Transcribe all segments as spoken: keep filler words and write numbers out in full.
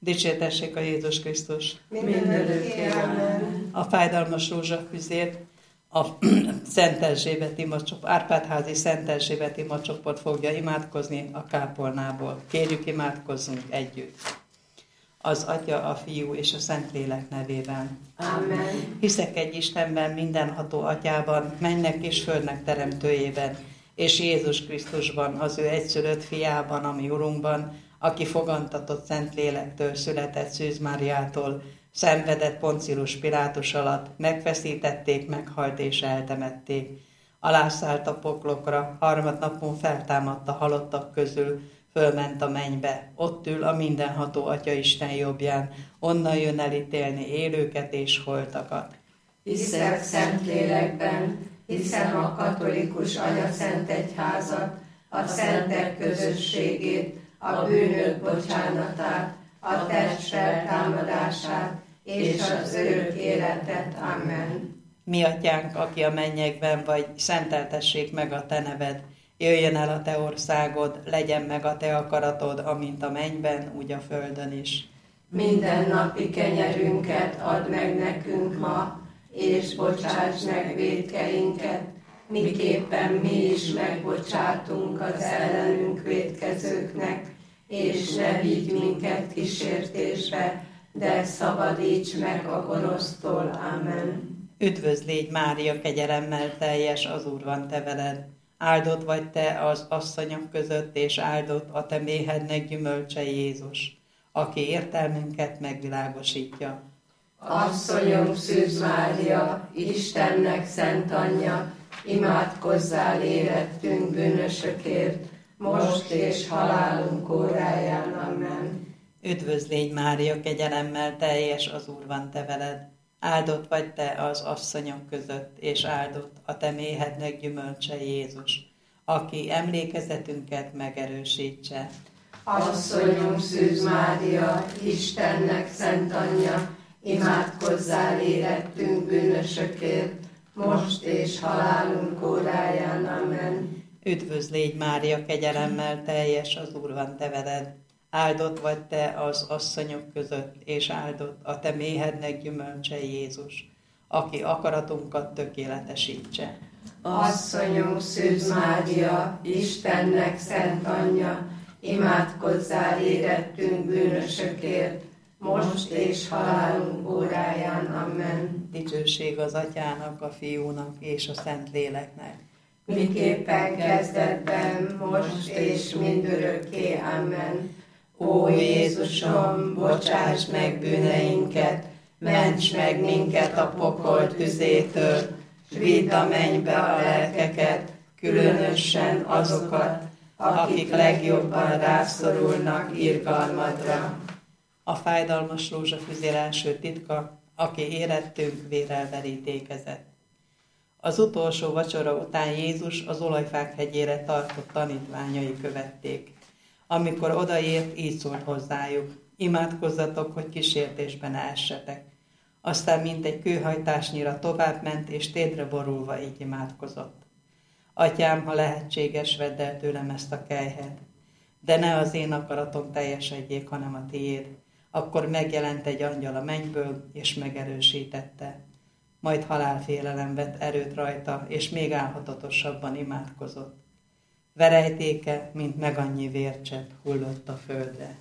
Dicsértessék a Jézus Krisztus! Mindenörökké, amen. A fájdalmas rózsafüzért a Szent Erzsébet imacsoport, Árpád-házi Szent Erzsébet imacsoport fogja imádkozni a kápolnából. Kérjük, imádkozzunk együtt. Az Atya, a Fiú és a Szentlélek nevében. Amen. Hiszek egy Istenben, mindenható Atyában, mennek és földnek teremtőjében, és Jézus Krisztusban, az ő egyszülött fiában, a mi Urunkban, aki fogantatott Szentlélektől, született Szűz Máriától, szenvedett Poncius Pilátus alatt, megfeszítették, meghalt és eltemették. Alászállt a poklokra, harmadnapon feltámadt a halottak közül, fölment a mennybe, ott ül a mindenható Atya Isten jobbján, onnan jön elítélni élőket és holtakat. Hiszek Szentlélekben, hiszem a katolikus anyaszent egyházat, a szentek közösségét, a bűnök bocsánatát, a test feltámadását és az örök életet. Amen. Mi Atyánk, aki a mennyekben vagy, szenteltessék meg a te neved. Jöjjön el a te országod, legyen meg a te akaratod, amint a mennyben, úgy a földön is. Minden napi kenyerünket add meg nekünk ma, és bocsáss meg vétkeinket, miképpen mi is megbocsátunk az ellenünk vétkezőknek, és ne vigy minket kísértésbe, de szabadíts meg a gonosztól. Amen. Üdvözl légy, Mária, kegyelemmel teljes, az Úr van te veled. Áldott vagy te az asszonyok között, és áldott a te méhednek gyümölcse Jézus, aki értelmünket megvilágosítja. Asszonyom, Szűz Mária, Istennek szent anyja, imádkozzál érettünk bűnösökért, most és halálunk óráján. Amen. Üdvözl légy, Mária, kegyelemmel teljes, az Úr van te veled. Áldott vagy te az asszonyok között, és áldott a te méhednek gyümölcse Jézus, aki emlékezetünket megerősítse. Asszonyom, Szűz Mária, Istennek szent anyja, imádkozzál érettünk bűnösökért, most és halálunk óráján. Amen. Üdvözl légy, Mária, kegyelemmel teljes, az Úr van te veled. Áldott vagy te az asszonyok között, és áldott a te méhednek gyümölcse Jézus, aki akaratunkat tökéletesítse. Asszonyom, Szűz Mária, Istennek szent anyja, imádkozzál érettünk bűnösökért, most és halálunk óráján. Amen. Dicsőség az Atyának, a Fiúnak és a Szentléleknek. Miképpen kezdetben, most és mindörökké. Amen. Ó Jézusom, bocsáss meg bűneinket, ments meg minket a pokol tüzétől, s vidd a mennybe a lelkeket, különösen azokat, akik legjobban rászorulnak irgalmadra. A fájdalmas rózsafüzér első titka, aki érettünk vérrel verítékezett. Az utolsó vacsora után Jézus az olajfák hegyére tartott tanítványai követték. Amikor odaért, így szólt hozzájuk: imádkozzatok, hogy kísértésben ne essetek. Aztán mintegy kőhajtásnyira továbbment, és térdre borulva így imádkozott. Atyám, ha lehetséges, vedd el tőlem ezt a kelyhet, de ne az én akaratom teljesedjék, hanem a tiéd. Akkor megjelent egy angyal a mennyből, és megerősítette. Majd halálfélelem vett erőt rajta, és még álhatatosabban imádkozott. Verejtéke, mint meg annyi vércsepp hullott a földre.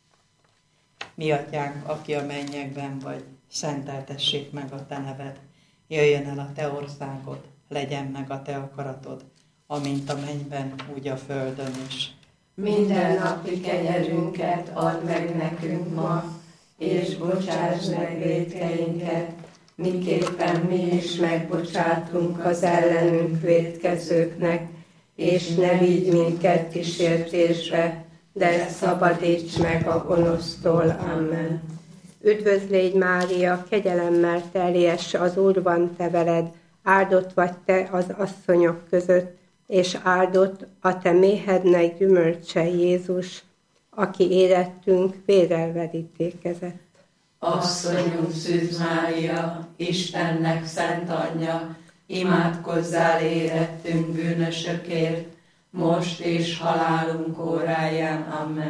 Mi Atyánk, aki a mennyekben vagy, szenteltessék meg a te neved. Jöjjön el a te országod, legyen meg a te akaratod, amint a mennyben, úgy a földön is. Minden napi kenyerünket add meg nekünk ma, és bocsáss meg vétkeinket, miképpen mi is megbocsátunk az ellenünk vétkezőknek, és ne vigy minket kísértésbe, de szabadíts meg a gonosztól. Amen. Üdvözl légy, Mária, kegyelemmel teljes, az Úr van te veled, áldott vagy te az asszonyok között, és áldott a te méhednek gyümölcse Jézus, aki érettünk vérrel verítékezett. Asszonyunk, Szűz Mária, Istennek szent anyja, imádkozzál érettünk bűnösökért, most és halálunk óráján. Amen.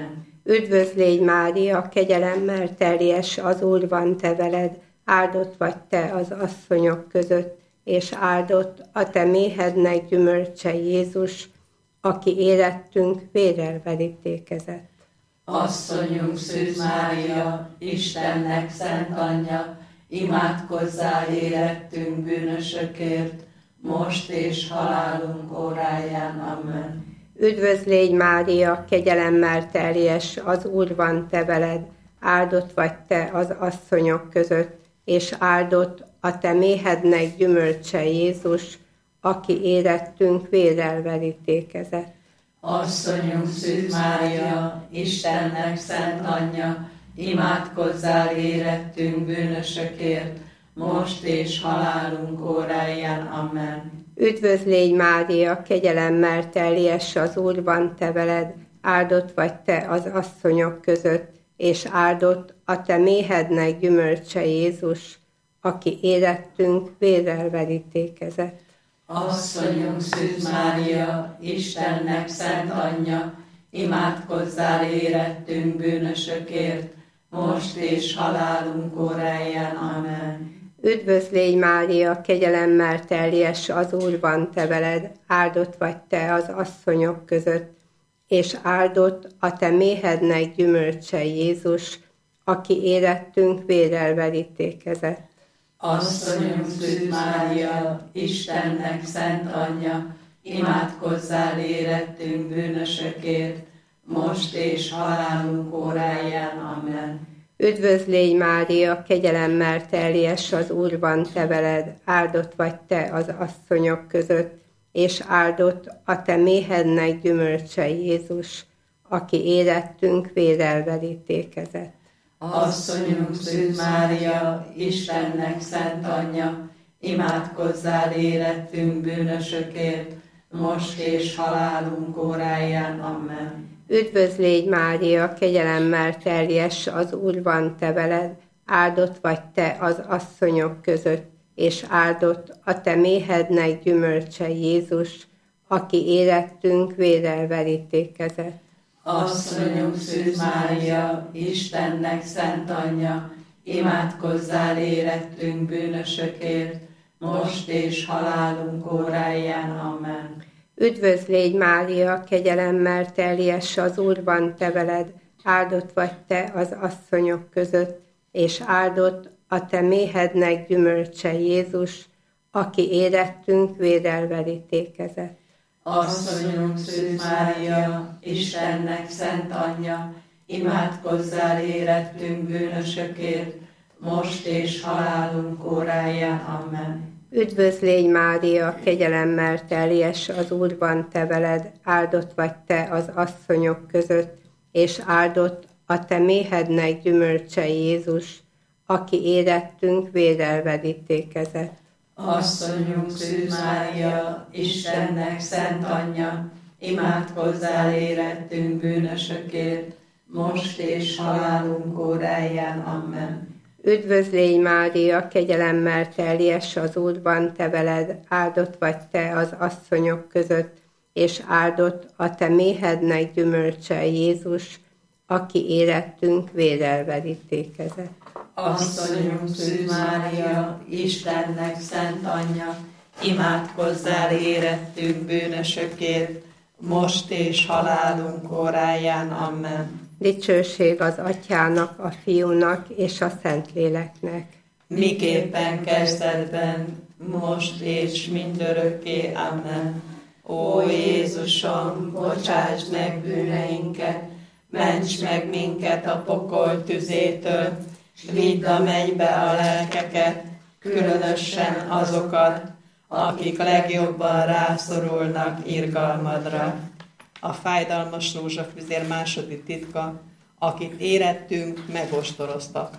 Üdvözl légy Mária, kegyelemmel teljes, az Úr van te veled, áldott vagy te az asszonyok között, és áldott a te méhednek gyümölcse Jézus, aki érettünk vérrel verítékezett. Asszonyunk Szűz Mária, Istennek szent anyja, imádkozzál érettünk bűnösökért, most és halálunk óráján. Amen. Üdvözl légy Mária, kegyelemmel teljes, az Úr van te veled, áldott vagy te az asszonyok között, és áldott a te méhednek gyümölcse Jézus, aki érettünk vérrel verítékezett. Asszonyunk Szűz Mária, Istennek szent anyja, imádkozzál érettünk bűnösökért, most és halálunk óráján. Amen. Üdvözl légy Mária, kegyelemmel teljes, az Úr van te veled, áldott vagy te az asszonyok között, és áldott a te méhednek gyümölcse Jézus, aki érettünk vérrel verítékezett. Asszonyunk Szűz Mária, Istennek szent anyja, imádkozzál érettünk bűnösökért, most és halálunk óráján. Amen. Üdvözl légy Mária, kegyelemmel teljes, az Úr van te veled, áldott vagy te az asszonyok között, és áldott a te méhednek gyümölcse Jézus, aki érettünk vérrel verítékezett. Asszonyunk Szűz Mária, Istennek szent anyja, imádkozzál érettünk bűnösökért, most és halálunk óráján. Amen. Üdvözl légy Mária, kegyelemmel teljes, az Úr van te veled, áldott vagy te az asszonyok között, és áldott a te méhednek gyümölcse Jézus, aki érettünk vérrel verítékezett. Asszonyunk Szűz Mária, Istennek szent anyja, imádkozzál érettünk bűnösökért, most és halálunk óráján. Amen. Üdvözl légy Mária, kegyelemmel teljes, az Úr van te veled, áldott vagy te az asszonyok között, és áldott a te méhednek gyümölcse Jézus, aki érettünk vérrel verítékezett. Asszonyunk Szűz Mária, Istennek szent anyja, imádkozzál érettünk bűnösökért, most és halálunk óráján. Amen. Üdvözl légy Mária, kegyelemmel teljes, az Úr van te veled, áldott vagy te az asszonyok között, és áldott a te méhednek gyümölcse Jézus, aki érettünk vérrel verítékezett. Asszonyunk Szűz Mária, Istennek szent anyja, imádkozzál érettünk bűnösökért, most és halálunk óráján. Amen. Üdvözl légy Mária, kegyelemmel teljes, az Úr van te veled, áldott vagy te az asszonyok között, és áldott a te méhednek gyümölcse Jézus, aki érettünk vérrel verítékezett. Asszonyunk Szűz Mária, Istennek szent anyja, imádkozzál érettünk bűnösökért, most és halálunk óráján. Amen. Üdvözl légy Mária, kegyelemmel teljes, az Úr van te veled, áldott vagy te az asszonyok között, és áldott a te méhednek gyümölcse Jézus, aki érettünk vérrel verítékezett. Asszonyunk Szűz Mária, Istennek szent anyja, imádkozzál érettünk bűnösökért, most és halálunk óráján. Amen. Dicsőség az Atyának, a Fiúnak és a Szentléleknek. Miképpen kezdetben, most és mindörökké. Amen. Ó Jézusom, bocsáss meg bűneinket, ments meg minket a pokol tüzétől, vidd a mennybe a lelkeket, különösen azokat, akik legjobban rászorulnak irgalmadra. A fájdalmas rózsafüzér második titka, akit érettünk, megostoroztak.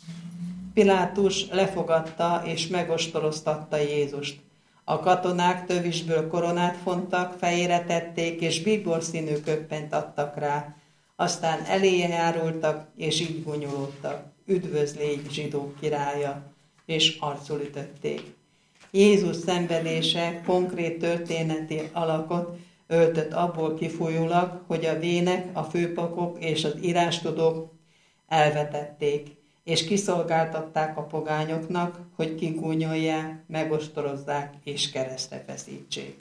Pilátus lefogadta és megostoroztatta Jézust. A katonák tövisből koronát fontak, fejére tették, és bíborszínű köppenyt adtak rá. Aztán eléje járultak, és így gúnyolódtak. Üdvözl légy, zsidók királya! És arcul ütötték. Jézus szenvedése konkrét történeti alakot, öltött abból kifolyólag, hogy a vének, a főpapok és az írástudók elvetették, és kiszolgáltatták a pogányoknak, hogy kigúnyolják, megostorozzák és keresztre feszítsék.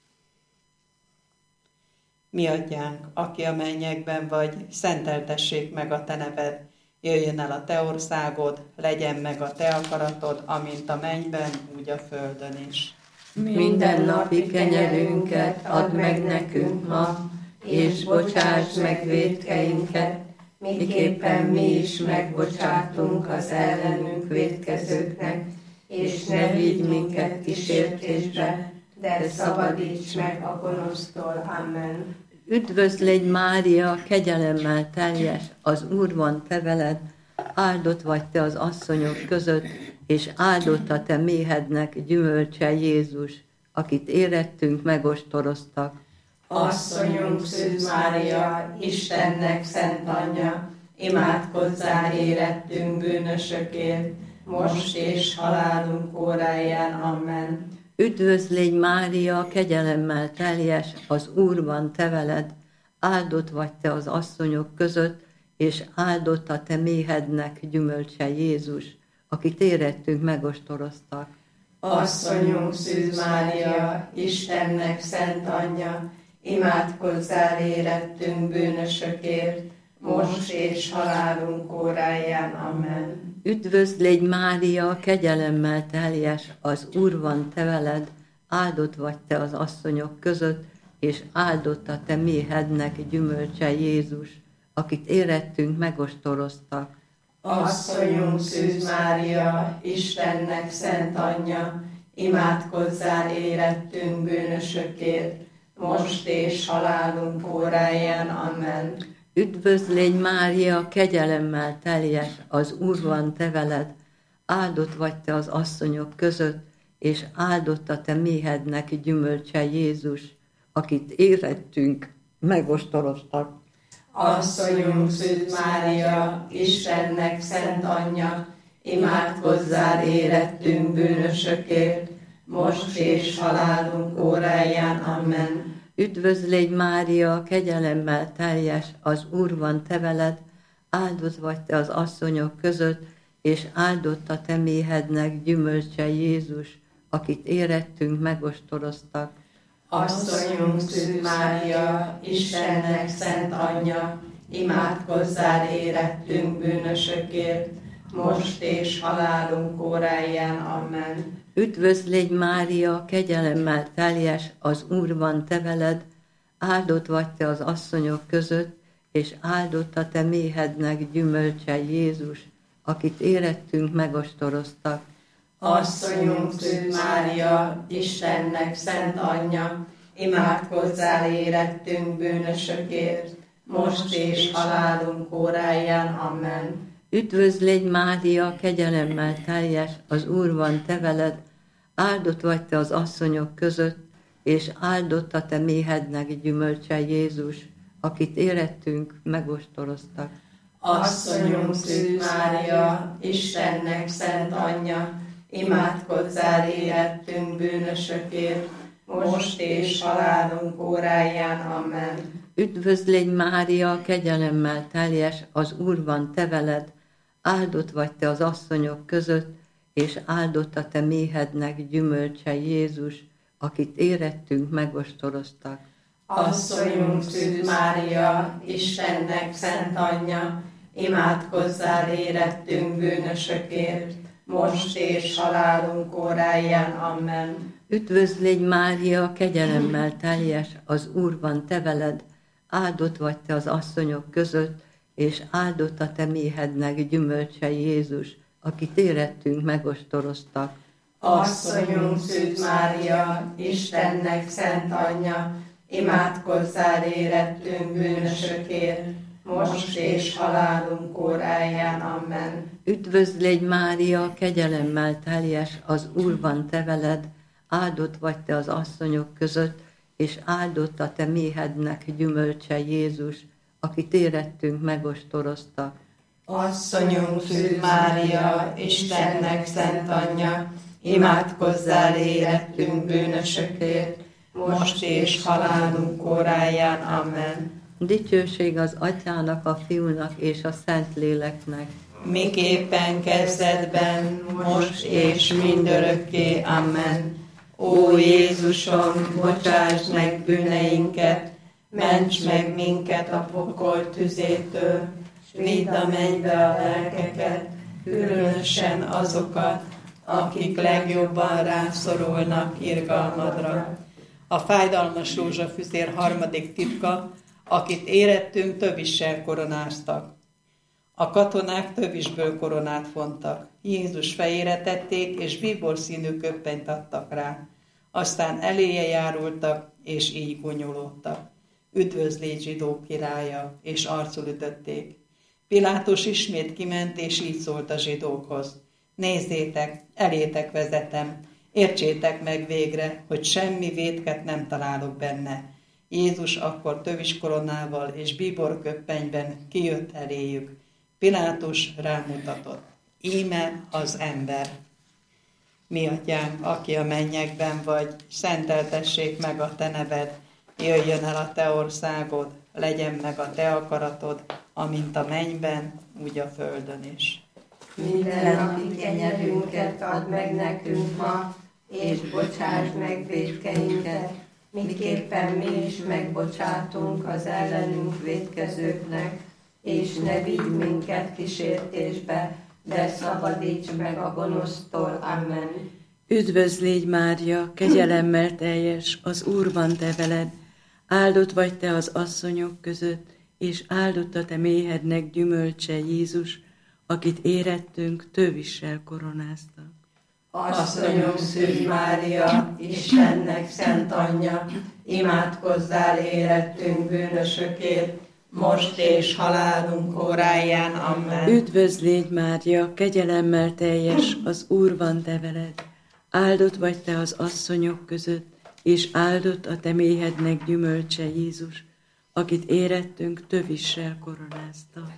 Mi atyánk, aki a mennyekben vagy, szenteltessék meg a te neved, jöjjön el a te országod, legyen meg a te akaratod, amint a mennyben, úgy a földön is. Minden napi kenyerünket add meg nekünk ma, és bocsáss meg vétkeinket, miképpen mi is megbocsátunk az ellenünk vétkezőknek, és ne vigy minket kísértésbe, de szabadíts meg a gonosztól. Amen. Üdvözlégy Mária, kegyelemmel teljes, az Úr van te veled, áldott vagy te az asszonyok között, és áldott a te méhednek gyümölcse Jézus, akit érettünk, megostoroztak. Asszonyunk Szűz Mária, Istennek szent anyja, imádkozzál érettünk bűnösökért, most és halálunk óráján. Amen. Üdvözlégy Mária, kegyelemmel teljes, az Úr van te veled, áldott vagy te az asszonyok között, és áldott a te méhednek gyümölcse Jézus, akit érettünk, megostoroztak. Asszonyunk Szűz Mária, Istennek szent anyja, imádkozzál érettünk bűnösökért, most és halálunk óráján. Amen. Üdvözlégy Mária, kegyelemmel teljes, az Úr van te veled, áldott vagy te az asszonyok között, és áldott a te méhednek gyümölcse Jézus, akit érettünk, megostoroztak. Asszonyunk Szűz Mária, Istennek szent anyja, imádkozzál érettünk bűnösökért, most és halálunk óráján. Amen. Üdvözlégy Mária, kegyelemmel teljes, az Úr van te veled, áldott vagy te az asszonyok között, és áldott a te méhednek gyümölcse Jézus, akit érettünk, megostoroztak. Asszonyunk Szűz Mária, Istennek szent anyja, imádkozzál érettünk bűnösökért, most és halálunk óráján. Amen. Üdvözlégy Mária, kegyelemmel teljes, az Úr van te veled, áldott vagy te az asszonyok között, és áldott a te méhednek gyümölcse Jézus, akit érettünk, megostoroztak. Asszonyunk Szűz Mária, Istennek szent anyja, imádkozzál érettünk bűnösökért, most és halálunk óráján. Amen. Üdvözlégy Mária, kegyelemmel teljes, az Úr van te veled, áldott vagy te az asszonyok között, és áldott a te méhednek gyümölcse Jézus, akit érettünk, megostoroztak. Asszonyunk Szűz Mária, Istennek szent anyja, imádkozzál érettünk bűnösökért, most és halálunk óráján. Amen. Üdvözlégy Mária, kegyelemmel teljes, az Úr van te veled, áldott vagy te az asszonyok között, és áldott a te méhednek gyümölcse Jézus, akit érettünk, megostoroztak. Asszonyunk Szűz Mária, Istennek szent anyja, imádkozzál érettünk bűnösökért, most és halálunk óráján. Amen. Üdvözlégy Mária, kegyelemmel teljes, az Úr van te veled, áldott vagy te az asszonyok között, és áldott a te méhednek gyümölcse Jézus, akit érettünk, megostoroztak. Asszonyunk Szűz Mária, Istennek szent anyja, imádkozzál érettünk bűnösökért, most és halálunk óráján. Amen. Üdvözlégy Mária, kegyelemmel teljes, az Úr van te veled, áldott vagy te az asszonyok között, és áldott a te méhednek gyümölcse Jézus, akit érettünk, megostoroztak. Asszonyunk Szűz Mária, Istennek szent anyja, imádkozzál érettünk bűnösökért, most és halálunk óráján. Amen. Üdvözlégy Mária, kegyelemmel teljes, az Úr van te veled, áldott vagy te az asszonyok között, és áldott a te méhednek gyümölcse Jézus, akit érettünk, megostoroztak. Asszonyunk Szűz Mária, Istennek szent anyja, imádkozzál érettünk bűnösökért, most és halálunk óráján. Amen. Dicsőség az Atyának, a Fiúnak és a Szentléleknek. Miképpen kezdetben, most és mindörökké. Amen. Ó Jézusom, bocsáss meg bűneinket, ments meg minket a pokol tüzétől, s vidd a mennybe a lelkeket, különösen azokat, akik legjobban rászorulnak irgalmadra. A fájdalmas rózsafüzér harmadik titka, akit érettünk tövissel koronáztak. A katonák tövisből koronát fontak. Jézus fejére tették, és bíborszínű köppenyt adtak rá. Aztán eléje járultak, és így gonyolódtak. Üdvözlégy zsidó királya, és arcul ütötték. Pilátus ismét kiment, és így szólt a zsidókhoz. Nézzétek, elétek vezetem, értsétek meg végre, hogy semmi vétket nem találok benne. Jézus akkor tövis koronával és bíborköppenyben kijött eléjük. Pilátus rámutatott. Íme az ember. Mi atyánk, aki a mennyekben vagy, szenteltessék meg a te neved, jöjjön el a te országod, legyen meg a te akaratod, amint a mennyben, úgy a földön is. Minden napi kenyerünket add meg nekünk ma, és bocsásd meg vétkeinket, miképpen mi is megbocsátunk az ellenünk vétkezőknek, és ne vigy minket kísértésbe, de szabadíts meg a gonosztól. Amen. Üdvözl légy, Mária, kegyelemmel teljes, az Úr van te veled, áldott vagy te az asszonyok között, és áldott a te méhednek gyümölcse, Jézus, akit érettünk tövissel koronáztak. Asszonyom Szűz Mária, Istennek szent anyja, imádkozzál érettünk bűnösökért, most és halálunk óráján. Amen. Üdvözl légy, Mária, kegyelemmel teljes, az Úr van te veled, áldott vagy te az asszonyok között, és áldott a te méhednek gyümölcse, Jézus, akit érettünk tövissel koronáztak.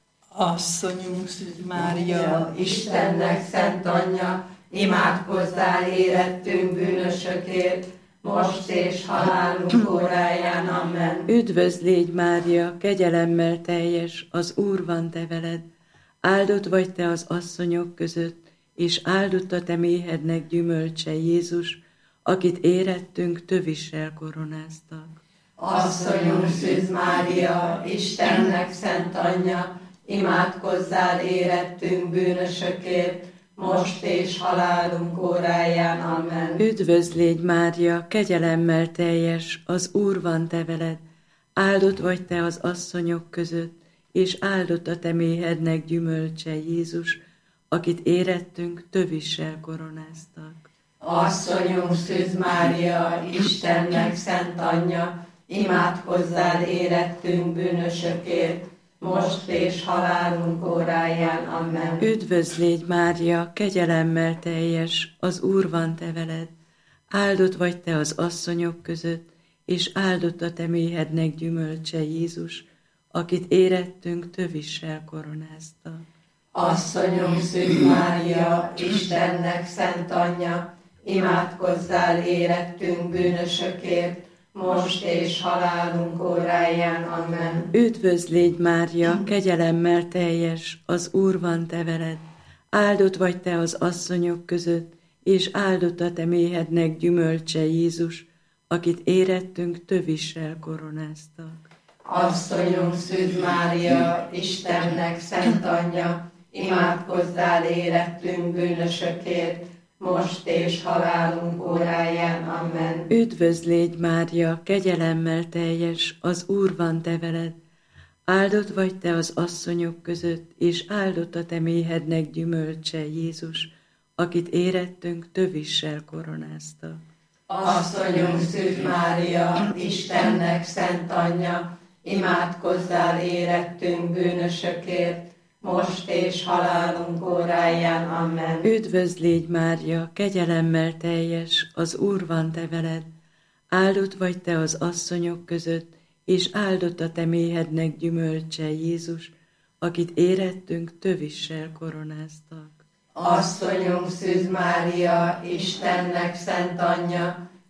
Asszonyunk Szűz Mária, Istennek szent anyja, imádkozzál érettünk bűnösökért, most és halálunk óráján. Amen. Üdvözl légy, Mária, kegyelemmel teljes, az Úr van te veled, áldott vagy te az asszonyok között, és áldott a te méhednek gyümölcse, Jézus, akit érettünk tövissel koronáztak. Asszonyunk Szűz Mária, Istennek szent anyja, imádkozzál érettünk bűnösökért, most és halálunk óráján. Amen. Üdvözl légy, Mária, kegyelemmel teljes, az Úr van te veled, áldott vagy te az asszonyok között, és áldott a te méhednek gyümölcse, Jézus, akit érettünk tövissel koronáztak. Asszonyunk Szűz Mária, Istennek szent anyja, imádkozzál érettünk bűnösökért, most és halálunk óráján. Amen. Üdvözl légy, Mária, kegyelemmel teljes, az Úr van te veled, áldott vagy te az asszonyok között, és áldott a te méhednek gyümölcse, Jézus, akit érettünk tövissel koronáztak. Asszonyunk Szűz Mária, Istennek szent anyja, imádkozzál érettünk bűnösökért, most és halálunk óráján. Amen. Üdvözl légy, Mária, kegyelemmel teljes, az Úr van te veled, áldott vagy te az asszonyok között, és áldott a te méhednek gyümölcse, Jézus, akit érettünk tövissel koronáztak. Asszonyunk Szűz Mária, Istennek szent anyja, imádkozzál érettünk bűnösökért, most és halálunk óráján. Amen. Üdvözl légy, Mária, kegyelemmel teljes, az Úr van te veled, áldott vagy te az asszonyok között, és áldott a te méhednek gyümölcse, Jézus, akit érettünk tövissel koronáztak. Asszonyunk Szűz Mária, Istennek szent anyja, imádkozzál érettünk bűnösökért, most és halálunk óráján. Amen. Üdvözl légy, Mária, kegyelemmel teljes, az Úr van te veled, áldott vagy te az asszonyok között, és áldott a te méhednek gyümölcse, Jézus, akit érettünk tövissel koronáztak. Asszonyunk Szűz Mária, Istennek szent anyja,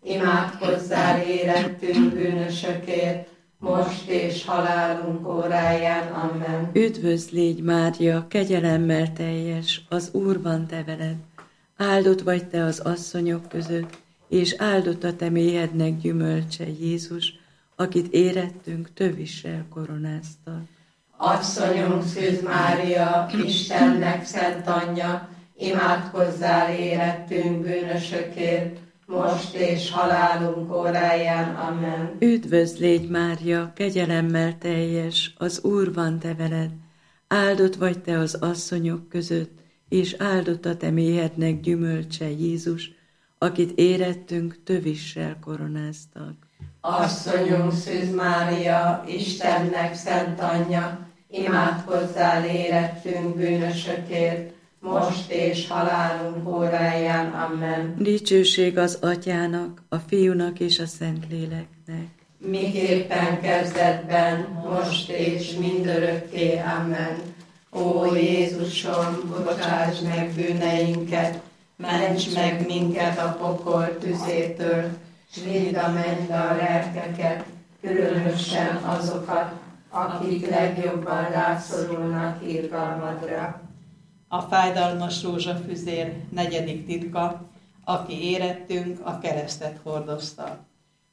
imádkozzál érettünk bűnösökért, most és halálunk óráján. Amen. Üdvözl légy, Mária, kegyelemmel teljes, az Úr van te veled. Áldott vagy te az asszonyok között, és áldott a te méhednek gyümölcse, Jézus, akit érettünk tövissel koronáztak. Asszonyunk Szűz Mária, Istennek szent anyja, imádkozzál érettünk bűnösökért, most és halálunk óráján. Amen. Üdvözl légy, Mária, kegyelemmel teljes, az Úr van te veled. Áldott vagy te az asszonyok között, és áldott a te méhednek gyümölcse, Jézus, akit érettünk tövissel koronáztak. Asszonyunk Szűz Mária, Istennek szent anyja, imádkozzál érettünk bűnösökért, most és halálunk óráján. Amen. Dicsőség az Atyának, a Fiúnak és a Szentléleknek. Miképpen kezdetben, most és mindörökké. Amen. Ó Jézusom, bocsáss meg bűneinket, ments meg minket a pokol tüzétől, s vidd a mennybe a lelkeket, különösen azokat, akik legjobban rászorulnak irgalmadra. A fájdalmas rózsafüzér negyedik titka, aki érettünk, a keresztet hordozta.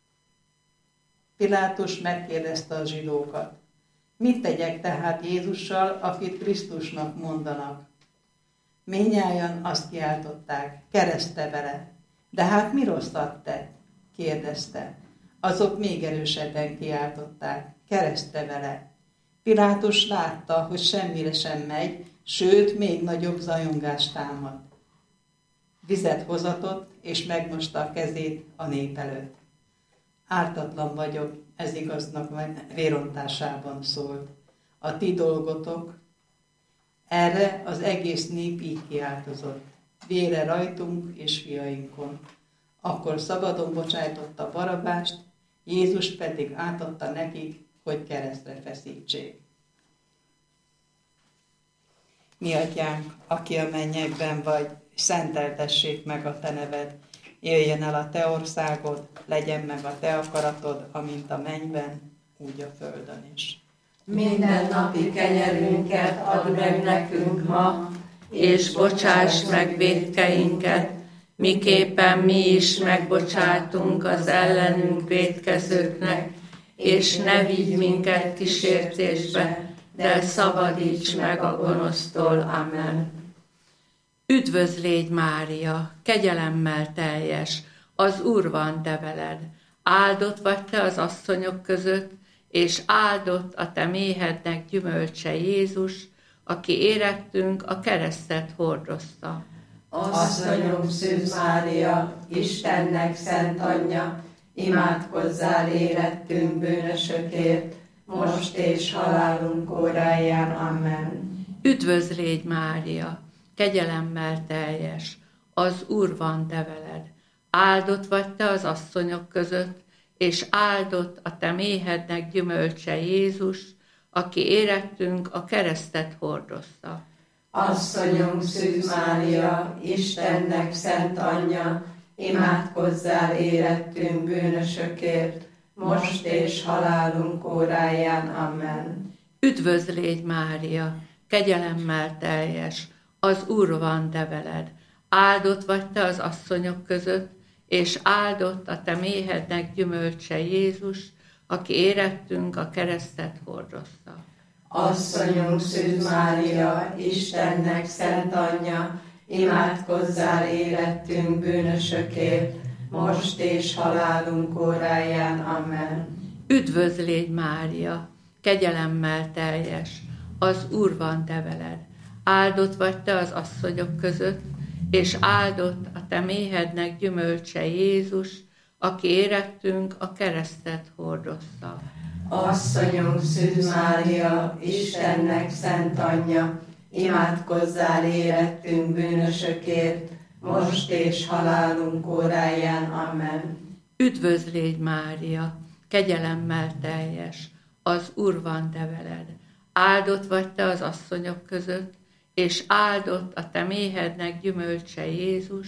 Pilátus megkérdezte a zsidókat: mit tegyek tehát Jézussal, akit Krisztusnak mondanak? Mindnyájan azt kiáltották: kereszte vele. De hát mi rosszat tett? Kérdezte. Azok még erősebben kiáltották: kereszte vele. Pilátus látta, hogy semmire sem megy, sőt, még nagyobb zajongás támad. Vizet hozatott, és megmosta a kezét a nép előtt. Ártatlan vagyok, ez igaznak vérontásában szólt. A ti dolgotok. Erre az egész nép így kiáltozott: vére rajtunk és fiainkon. Akkor szabadon bocsájtotta Barabást, Jézus pedig átadta nekik, hogy keresztre feszítsék. Mi Atyánk, aki a mennyekben vagy, szenteltessék meg a te neved. Jöjjön el a te országod, legyen meg a te akaratod, amint a mennyben, úgy a földön is. Minden napi kenyerünket add meg nekünk ma, és bocsáss meg vétkeinket, miképpen mi is megbocsátunk az ellenünk vétkezőknek, és ne vigy minket kísértésbe, de szabadíts meg a gonosztól. Amen. Üdvözl légy, Mária, kegyelemmel teljes, az Úr van te veled. Áldott vagy te az asszonyok között, és áldott a te méhednek gyümölcse, Jézus, aki érettünk a keresztet hordozta. Asszonyunk Szűz Mária, Istennek szent anyja, imádkozzál érettünk bűnösökért, most és halálunk óráján. Amen. Üdvözl légy, Mária, kegyelemmel teljes, az Úr van te veled. Áldott vagy te az asszonyok között, és áldott a te méhednek gyümölcse, Jézus, aki érettünk a keresztet hordozta. Asszonyunk Szűz Mária, Istennek szent anyja, imádkozzál érettünk bűnösökért, most és halálunk óráján. Amen. Üdvözl légy, Mária, kegyelemmel teljes, az Úr van te veled. Áldott vagy te az asszonyok között, és áldott a te méhednek gyümölcse, Jézus, aki érettünk a keresztet hordozta. Asszonyunk Szűz Mária, Istennek szent anyja, imádkozzál érettünk bűnösökért, most és halálunk óráján. Amen. Üdvözl légy, Mária, kegyelemmel teljes, az Úr van te veled. Áldott vagy te az asszonyok között, és áldott a te méhednek gyümölcse, Jézus, aki érettünk a keresztet hordozta. Asszonyunk Szűz Mária, Istennek szent anyja, imádkozzál érettünk bűnösökért, most és halálunk óráján. Amen. Üdvözl légy, Mária, kegyelemmel teljes, az Úr van te veled. Áldott vagy te az asszonyok között, és áldott a te méhednek gyümölcse, Jézus,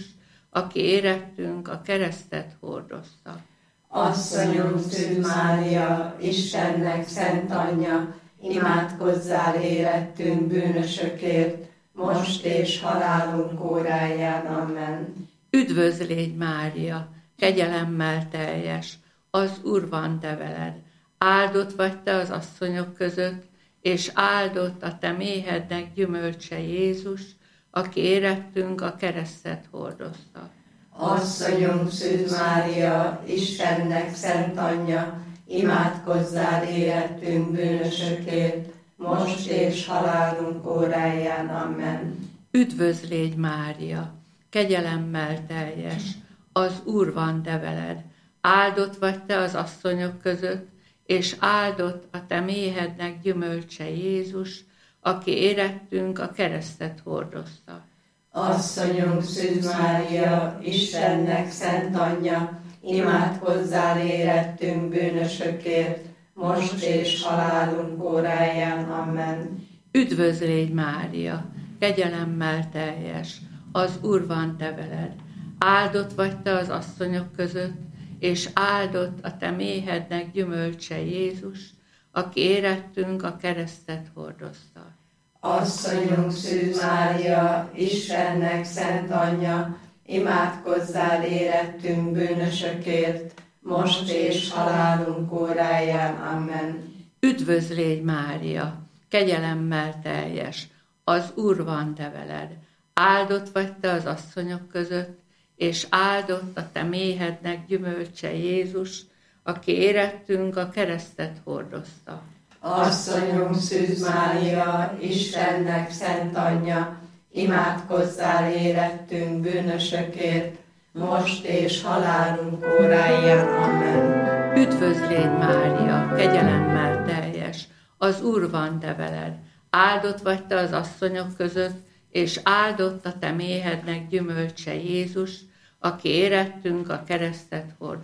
aki érettünk a keresztet hordozta. Asszonyunk Szűz Mária, Istennek szent anyja, imádkozzál érettünk bűnösökért, most és halálunk óráján. Amen. Üdvözl légy, Mária, kegyelemmel teljes, az Úr van te veled. Áldott vagy te az asszonyok között, és áldott a te méhednek gyümölcse Jézus, aki érettünk a keresztet hordozta. Asszonyunk Szűz Mária, Istennek szent anyja, imádkozzál érettünk bűnösökért, most és halálunk óráján. Amen. Üdvözl légy, Mária, kegyelemmel teljes, az Úr van te veled. Áldott vagy te az asszonyok között, és áldott a te méhednek gyümölcse Jézus, aki érettünk a keresztet hordozta. Asszonyunk Szűz Mária, Istennek szent anyja, imádkozzál érettünk bűnösökért, most és halálunk óráján. Amen. Üdvözl légy, Mária, kegyelemmel teljes, az Úr van te veled. Áldott vagy te az asszonyok között, és áldott a te méhednek gyümölcse Jézus, aki érettünk a keresztet hordozta. Asszonyunk Szűz Mária, Istennek szent anyja, imádkozzál érettünk bűnösökért, most és halálunk óráján. Amen. Üdvözl légy, Mária, kegyelemmel teljes, az Úr van te veled. Áldott vagy te az asszonyok között, és áldott a te méhednek gyümölcse Jézus, aki érettünk a keresztet hordozta. Asszonyunk Szűz Mária, Istennek szent anyja, imádkozzál érettünk bűnösökért, most és halálunk óráján. Amen. Üdvözl légy, Mária, kegyelemmel teljes, az Úr van te veled. Áldott vagy te az asszonyok között, és áldott a te méhednek gyümölcse Jézus, aki érettünk a keresztet hordozta.